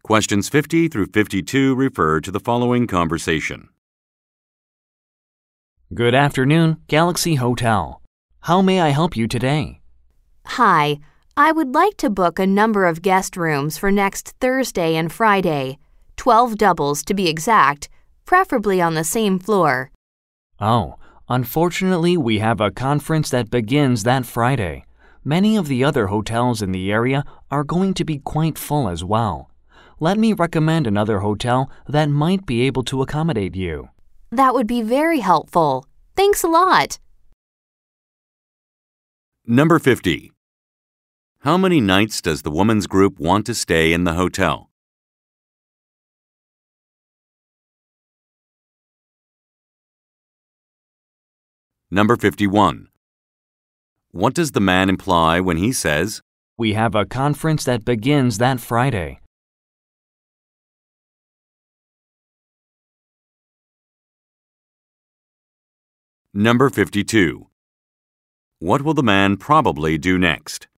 Questions 50 through 52 refer to the following conversation. Good afternoon, Galaxy Hotel. How may I help you today? Hi, I would like to book a number of guest rooms for next Thursday and Friday, 12 doubles to be exact, preferably on the same floor. Oh, unfortunately, we have a conference that begins that Friday. Many of the other hotels in the area are going to be quite full as well. Let me recommend another hotel that might be able to accommodate you. That would be very helpful. Thanks a lot. Number 50. How many nights does the woman's group want to stay in the hotel? Number 51. What does the man imply when he says, We have a conference that begins that Friday. Number 52. What will the man probably do next?